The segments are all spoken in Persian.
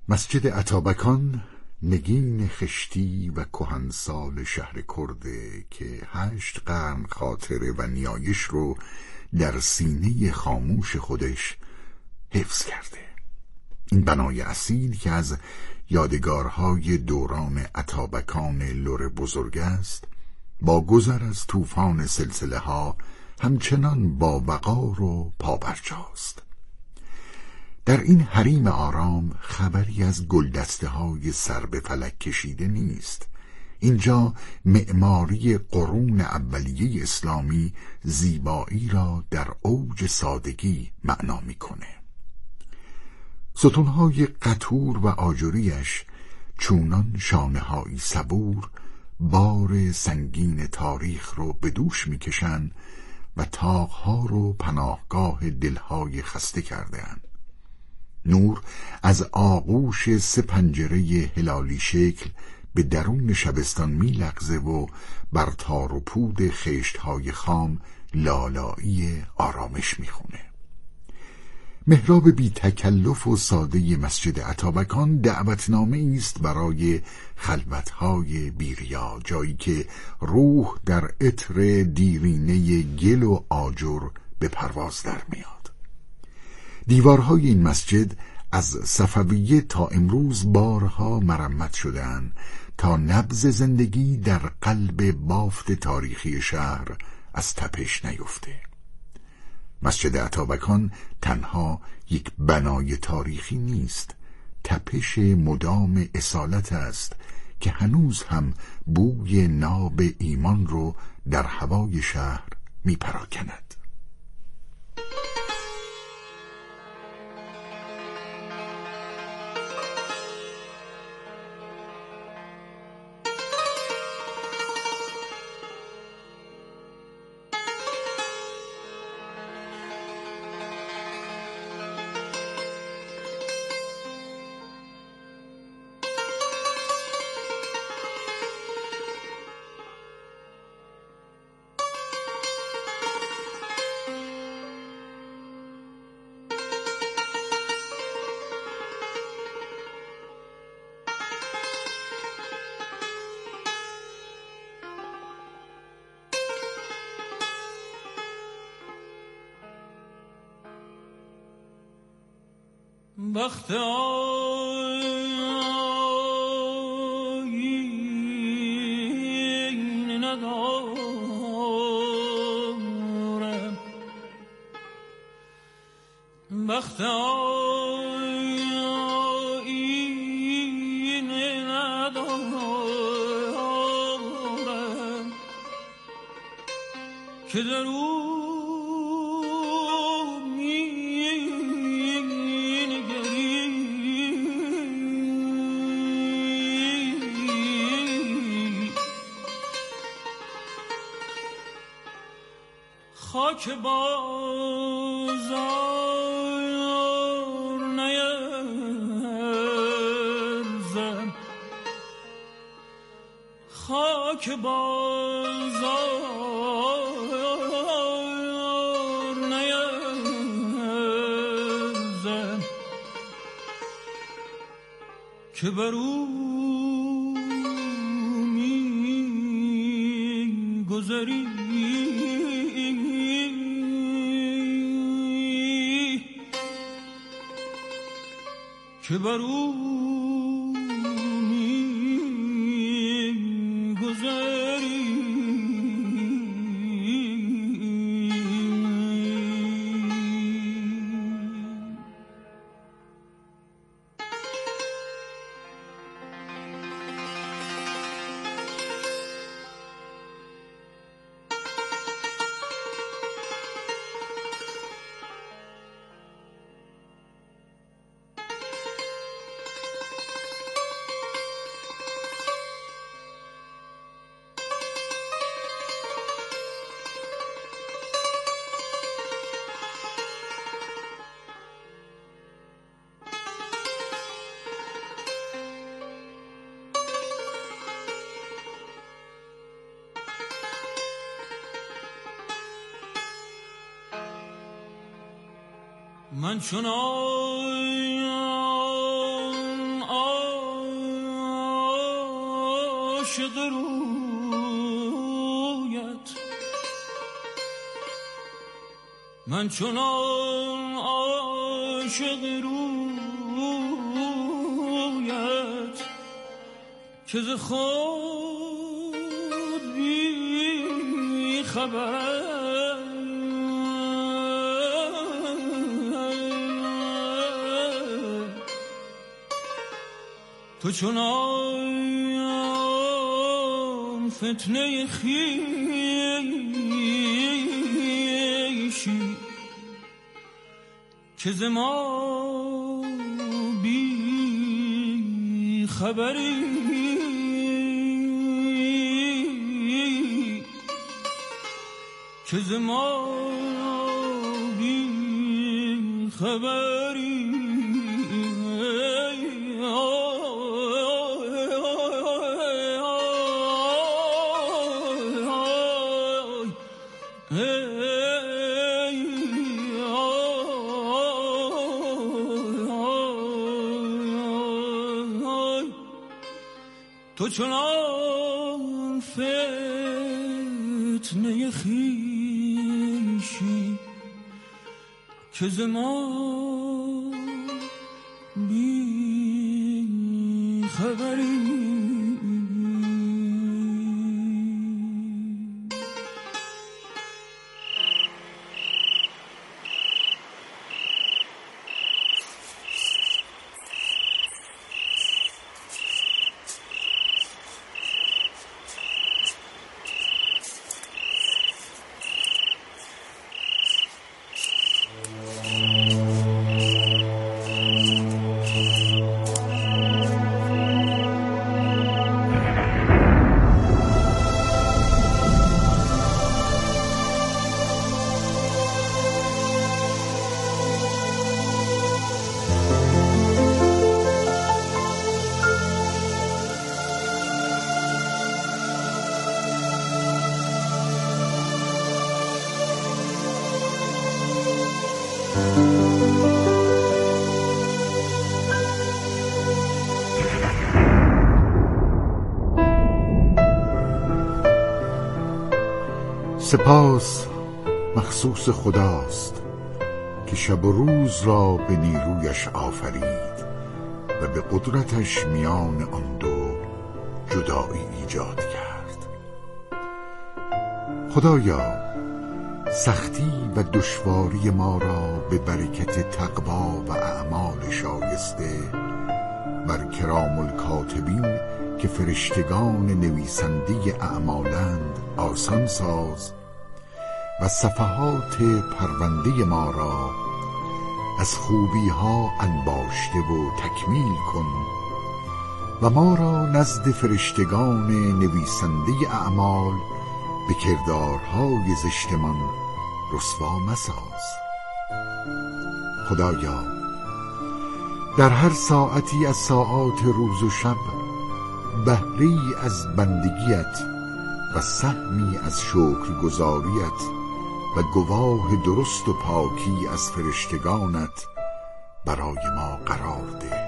مسجد اتابکان نگین خشتی و کهنسال شهر کرده که 8 قرن خاطره و نیایش رو در سینه خاموش خودش حفظ کرده. این بنای اصیل که از یادگارهای دوران اتابکان لر بزرگ است، با گذر از طوفان سلسله ها همچنان با وقار و پابرجاست. در این حریم آرام خبری از گلدسته های سر به فلک کشیده نیست. اینجا معماری قرون اولیه اسلامی زیبایی را در اوج سادگی معنا میکنه. ستونهای قطور و آجریش چونان شانه‌هایی صبور بار سنگین تاریخ رو به دوش میکشن و طاقها رو پناهگاه دلهای خسته کرده‌اند. نور از آغوش 3 پنجره هلالی شکل به درون شبستان میلغزه و بر تار و پود خشت‌های خام لالایی آرامش میخونه. محراب بی تکلف و ساده مسجد اتابکان دعوتنامه است برای خلوت‌های بیریا، جایی که روح در عطر دیرینه گل و آجر به پرواز در میاد. دیوارهای این مسجد از صفویه تا امروز بارها مرمت شده‌اند تا نبض زندگی در قلب بافت تاریخی شهر از تپش نیفته. مسجد اتابکان تنها یک بنای تاریخی نیست، تپش مدام اصالت است که هنوز هم بوی ناب ایمان رو در هوای شهر می پراکند. بخت آیین ندارم، بخت آیین ندارم که در او خاک بازار نیرزم، خاک بازار نیرزم که بر او می گذری که بر او می‌گذری. من چنان عاشق رویت، من چنان عاشق رویت که ز خود بی خبرم، تو چنان فتنه خویشی که ز ما بی خبری، که ز ما بی خبری. تو چنان فتنه خویشی که ز ما بی خبری. سپاس مخصوص خداست که شب و روز را به نیرویش آفرید و به قدرتش میان آن دو جدایی ایجاد کرد. خدایا، سختی و دشواری ما را به برکت تقوا و اعمال شایسته بر کرام الکاتبین که فرشتگان نویسنده اعمالند آسان ساز و صفحات پرونده ما را از خوبی ها انباشته و تکمیل کن و ما را نزد فرشتگان نویسنده اعمال به کردارهای زشتمان رسوا مساز. خدایا، در هر ساعتی از ساعات روز و شب بهره‌ای از بندگیت و سهمی از شکرگزاریت و گواه درست و پاکی از فرشتگانت برای ما قرار ده.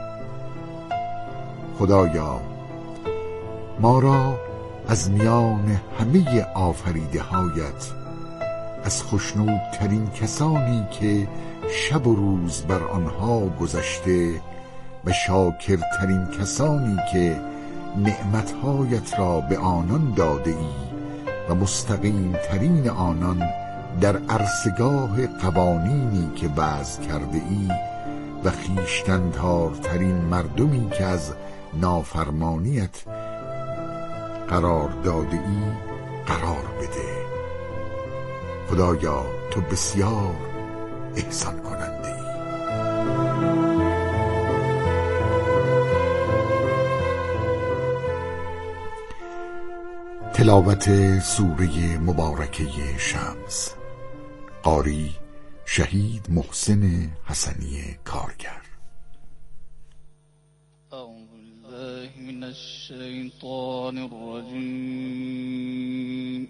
خدایا، ما را از میان همه آفریده هایت از خشنودترین کسانی که شب و روز بر آنها گذشته و شاکرترین کسانی که نعمتهایت را به آنان داده ای و مستقیم ترین آنان در عرصگاه قوانینی که وضع کرده ای و خویشتن‌دارترین مردمی که از نافرمانیت قرار داده ای قرار بده. خدایا، تو بسیار احسان کننده ای. تلاوت سوره مبارکه شمس. قاری شهید محسن حسنی کارگر. اعوذ بالله من الشیطان الرجیم.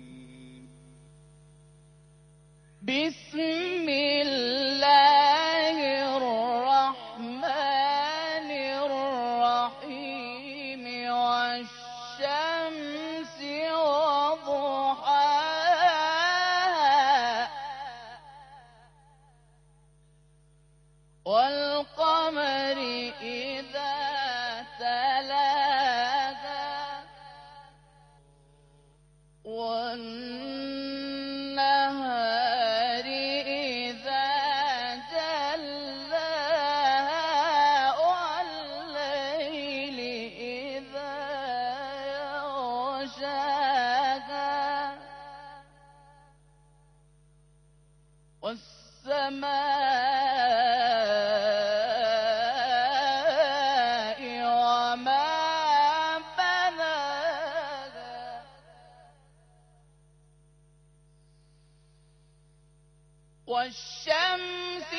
بسم الله الرحمن الرحیم. والشمس إذا تلاها والنهار إذا جلاها والليل إذا يغشاها والسماء وما بناها والشمس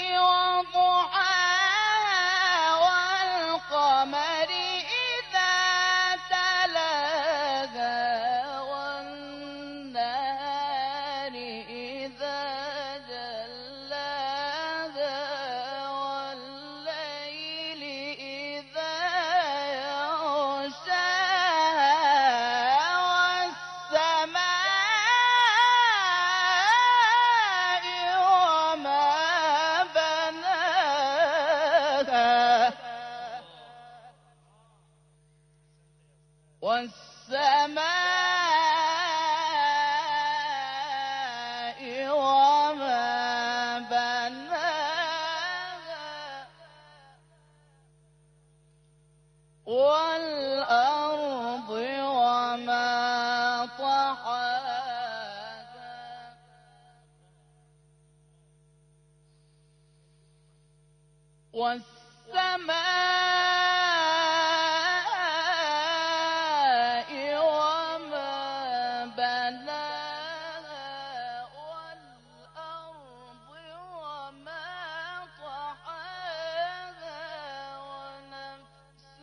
وضحاها والقمر إذا تلاها والنهار إذا جلاها والليل إذا يغشاها والسماء وما بناها والسماء وما بناها والأرض وما طحاها والسماء وما بناها والأرض وما طحاها ونفس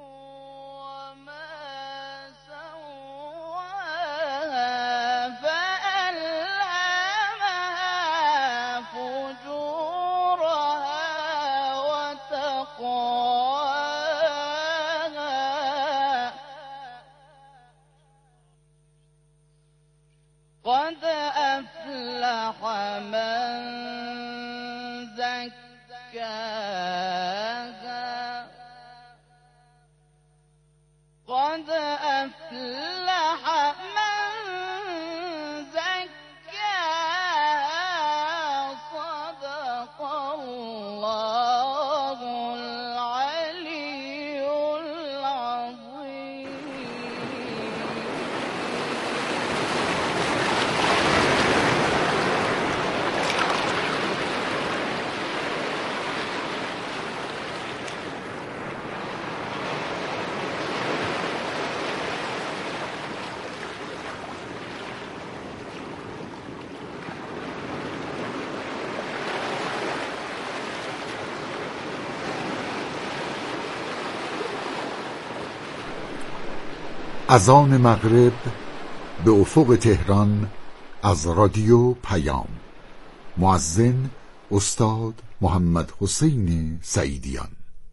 وما سواها فألهمها فجورها وتقواها قد أفلح من زكاها قد أفلح من زكاها صدق الله العلي العظيم. اذان مغرب به افق تهران از رادیو پیام. مؤذن استاد محمد حسین سعیدیان.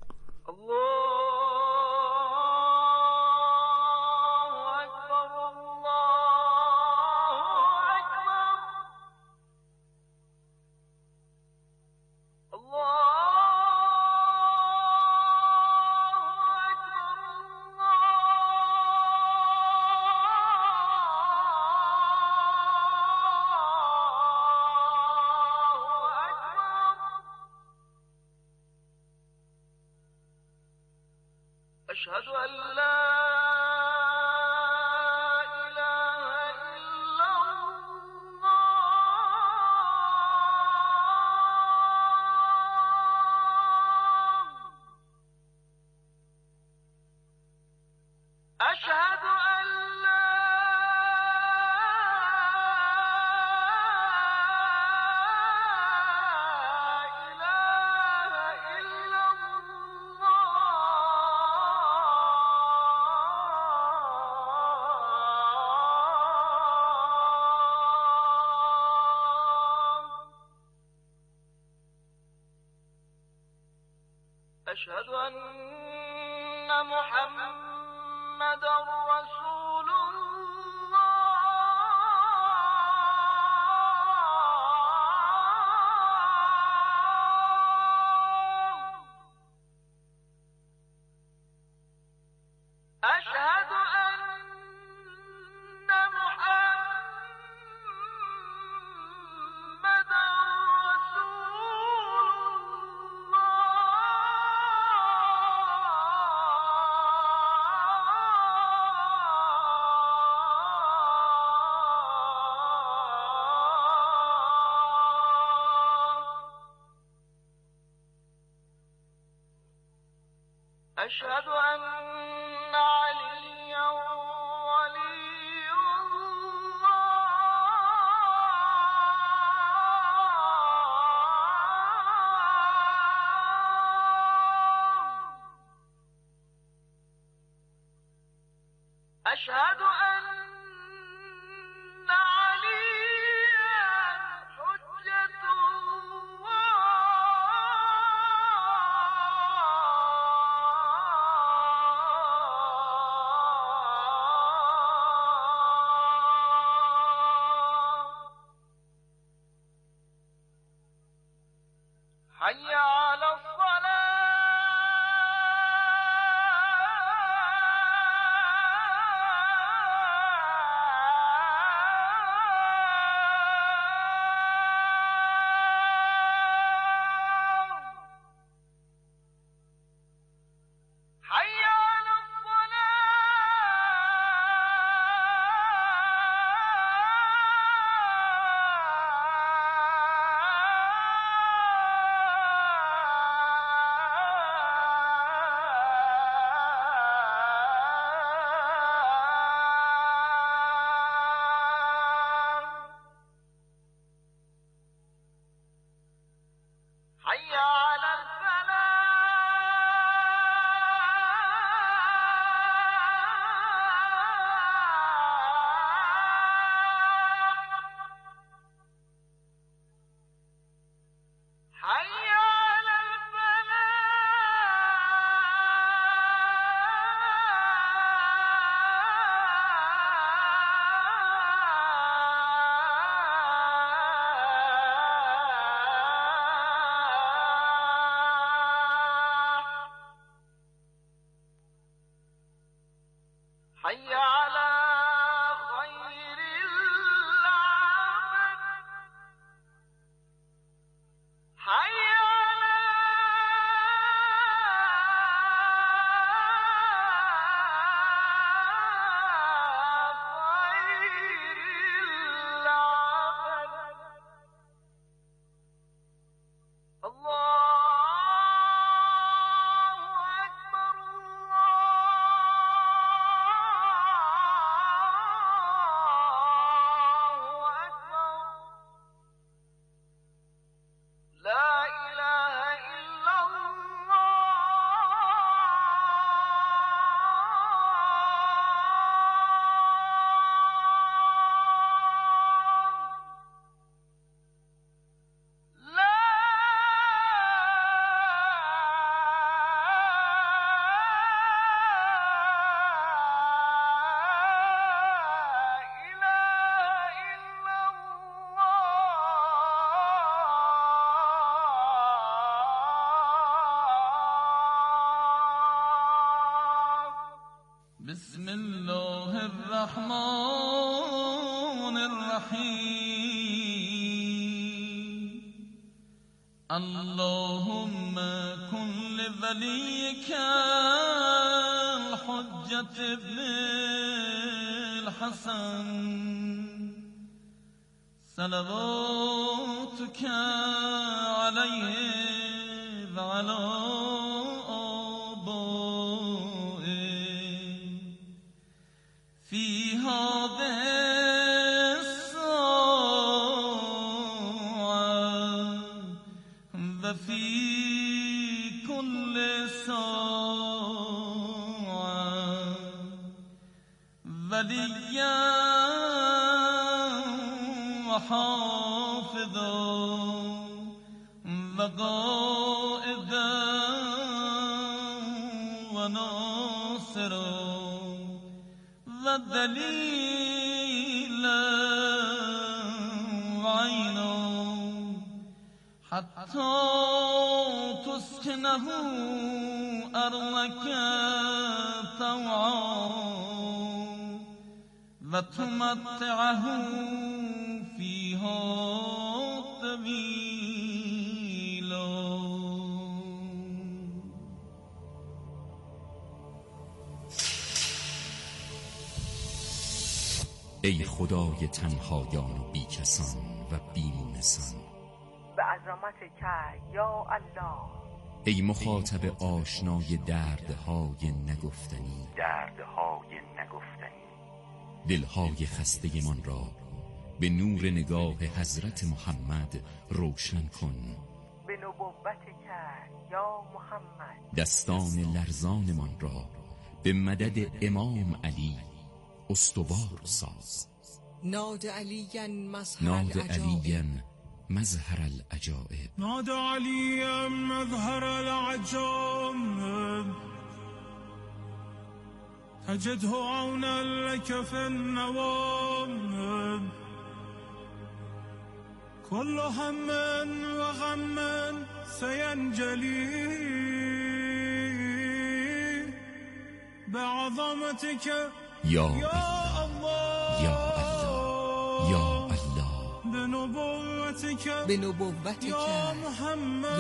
أشهد أن لا إله إلا الله أشهد أن لا إله إلا أشهد أن محمدا رسول الله أشهد أن عليا ولي الله أشهد أن عليا حجة حي على حي على حي على خير العمل حي على خير العمل الله بسم الله الرحمن الرحيم اللهم كن لوليك الحجة ابن الحسن صلواتك عليه وعلى في هذه الساعة وفي كل ساعة وليا وحافظا وقائدا وناصرا ودليلا وعينا حتى تسكنه أرضك طوعا وتمتعه فيها طويلا. ای خدای تنهایان و بیکسان و بیمونسان، به عظمت که یا الله ای مخاطب آشنای دردهای نگفتنی، دلهای خسته من را به نور نگاه حضرت محمد روشن کن. به نبوت که یا محمد دستان لرزان من را به مدد امام علی استوار ساز. ناد علیاً مظهر العجائب نادى عليا مظهر العجائب تجده عونا لك في النوائب كل هم وغم سينجلي بعظمتك یا الله یا الله یا الله به نبوتك یا محمد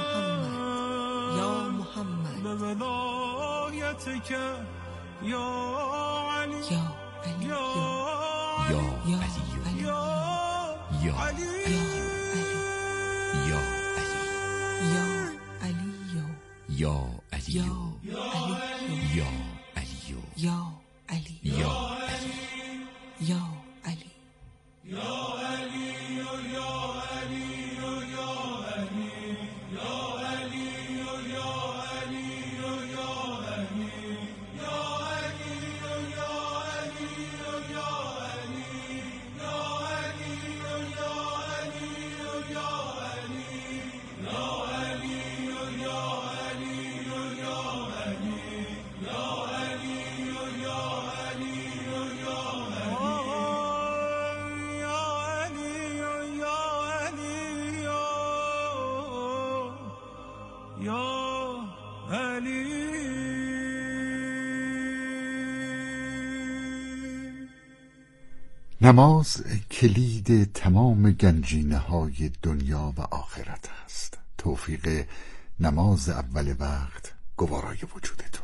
یا محمد به ولایتك یا علی یا علی یا یا علی علی یا علی یا علی یا علی یا یا علی یا علی یا یا علی نماز کلید تمام گنجینه های دنیا و آخرت است. توفیق نماز اول وقت گوارای وجودتون.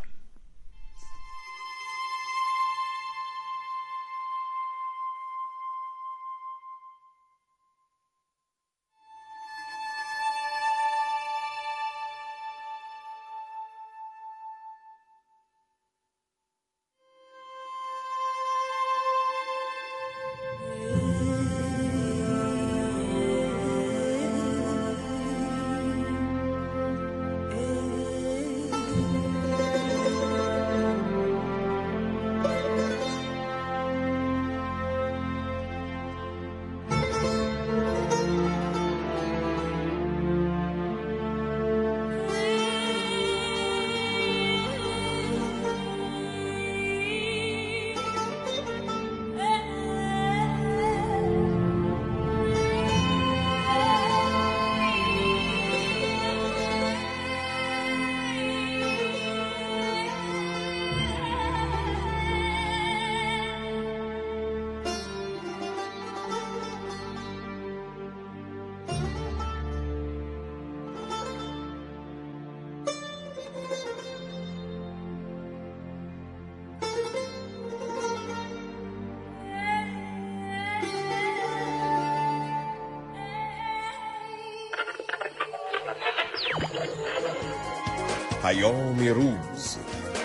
پیام روز.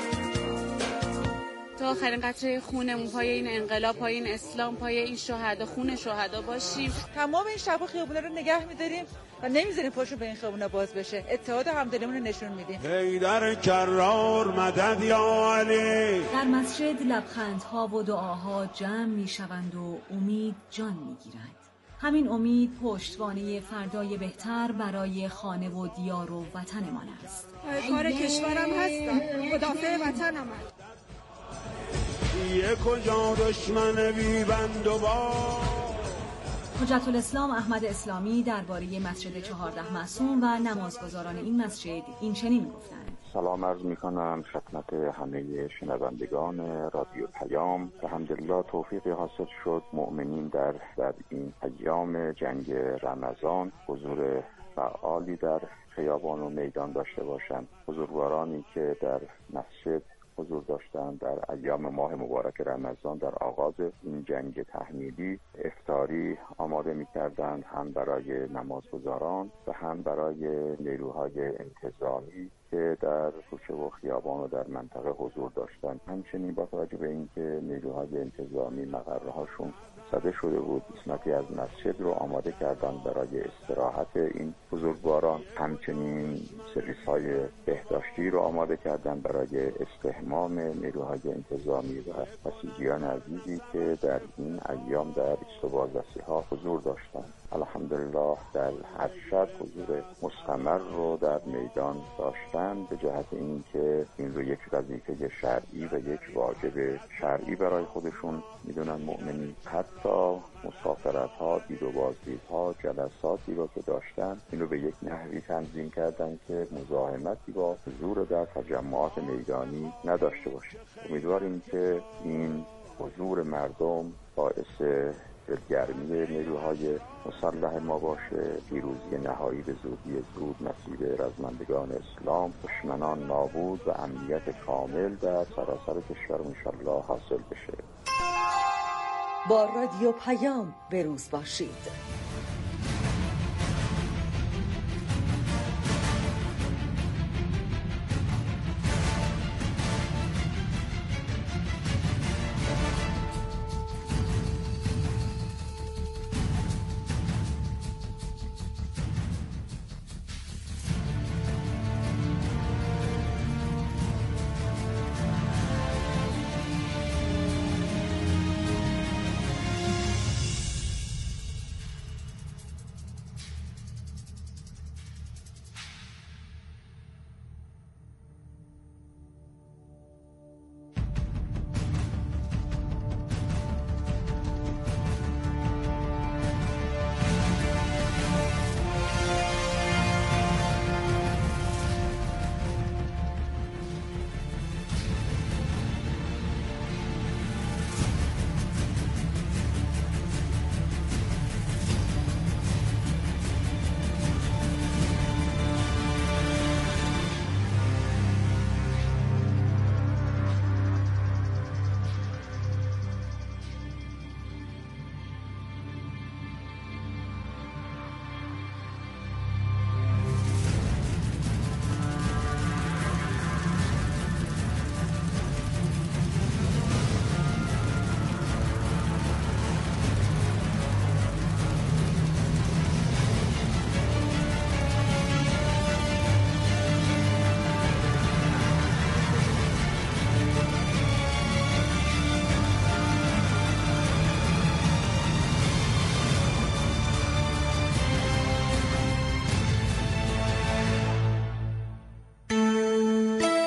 تا آخرین قطره خونمون پای این انقلاب، پای این اسلام، پای این شهدا، خون شهدا باشیم. تمام این شبا خیابونا رو نگه می‌داریم و نمیذاریم پاشو به این خیابونا باز بشه. اتحاد و همدلیمون رو نشون میدیم. حیدر کرار مدد یا علی. در مسجد لبخندها و دعاها جمع میشوند و امید جان میگیرد. همین امید پشتوانه فردای بهتر برای خانه و دیار و وطنمان است. کار کشورم هستم، مدافع وطنم هست. یه کجا دشمن بیبند و با حجت الاسلام احمد اسلامی درباره مسجد 14 معصوم و نمازگزاران این مسجد این چنین گفتند: سلام عرض میکنم خدمت همه شنوندگان رادیو پیام. الحمدلله توفیقی حاصل شد مؤمنین در این ایام جنگ رمضان حضور فعالی در خیابان و میدان داشته باشند. بزرگوارانی که در مسجد حضور داشتند. در ایام ماه مبارک رمضان در آغاز این جنگ تحمیلی افطاری آماده می‌کردند، هم برای نمازگزاران و هم برای نیروهای انتظامی که در کوچه و خیابان و در منطقه حضور داشتند. همچنین با توجه به اینکه نیروهای انتظامی مقره‌هاشون زده شده بود، قسمتی از مسجد رو آماده کردن برای استراحت این بزرگواران. همچنین سرویس‌های بهداشتی رو آماده کردن برای استحمام نیروهای انتظامی و بسیجیان عزیزی که در این ایام در استوباز ها حضور داشتند. الحمدلله در هر شب حضور مستمر رو در میدان داشتند، به جهت اینکه این رو یک وظیفه شرعی و یک واجب شرعی برای خودشون میدونن مؤمنین. حتی مسافرت ها، دید و بازدیدها، جلساتی رو که داشتن این رو به یک نحوی تنظیم کردن که مزاحمتی با حضور در تجمعات میدانی نداشته باشه. امیدواریم که این حضور مردم باعث دلگرمی نیروهای مسلح ما باشه، پیروزی نهایی به زودی زود نصیب رزمندگان اسلام، دشمنان نابود و امنیت کامل در سراسر کشور انشالله حاصل بشه. با رادیو پیام بروز باشید.